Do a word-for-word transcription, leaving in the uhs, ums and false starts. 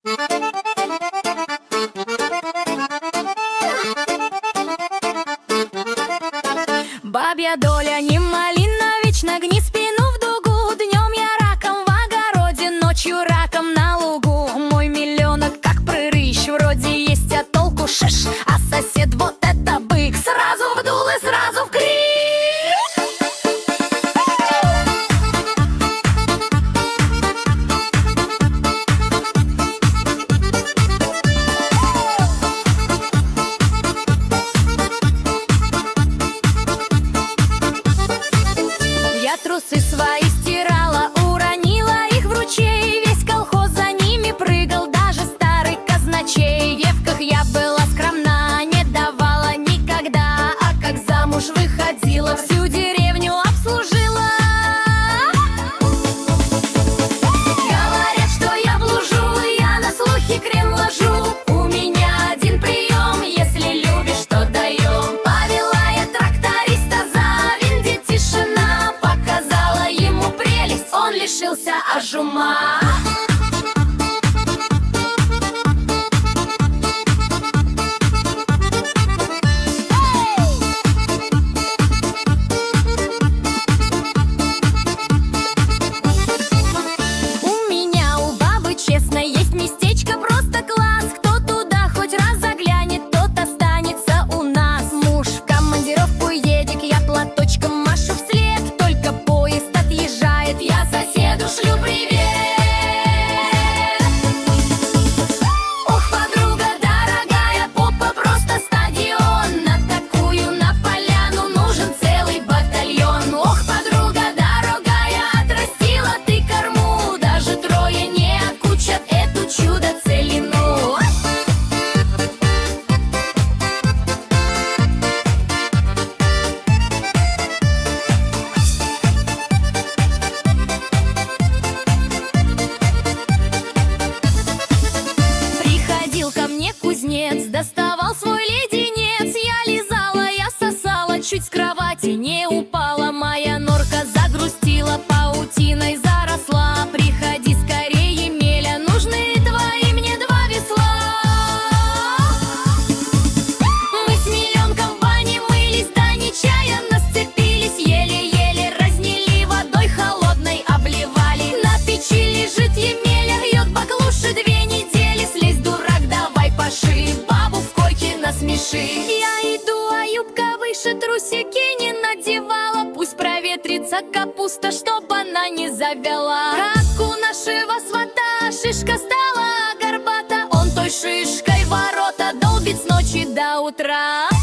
Бабья доля не малина, вечно гни спину в дугу. Днем я раком в огороде, ночью раком на лугу. Мой миллионок как прырыщ, вроде есть, а толку шиш. А сосед вот это бык, сразу вдул и сразу в крик. Я трусы свои стирала, уронила их в ручей. Весь колхоз за ними прыгал, даже старый казначей. В девках я была скромна, не давала никогда. А как замуж выходила, всю деревню обслужила. Говорят, что я блужу, я на слухи крем ложу. У меня один прием, если любишь, то даем. Повела я тракториста за винди, тишина. Показала ему прелесть, он лишился аж ума. У меня, у бабы, честно, есть местечко, просто класс. Кто туда хоть раз заглянет, тот останется у нас. Муж в командировку едет, я платочком машу вслед. Только поезд отъезжает, я соседу шлю привет. Ох, подруга дорогая, попа просто стадион. На такую, на поляну нужен целый батальон. Ох, подруга дорогая, отрастила ты корму. Даже трое не окучат эту чудо-целину. Приходил ко мне кузнец, доставал свой леденец. Я лизала, я сосала, чуть с кровати не упала. Моя норка загрустила, паутиной заросла. Приходи скорее, Емеля, нужны твои мне два весла. Мы с миллионком в бане мылись, да нечаянно сцепились. Еле-еле разнели, водой холодной обливали. На печи лежит Емеля, вьет баклуши две недели. Слезь, дурак, давай поши, бабу в койке насмеши. Я иду, а юбка выше, трусики не надевала. Пусть проветрится капуста, чтоб она не завяла. Как у нашего свата шишка стала горбата, он той шишкой ворота долбит с ночи до утра.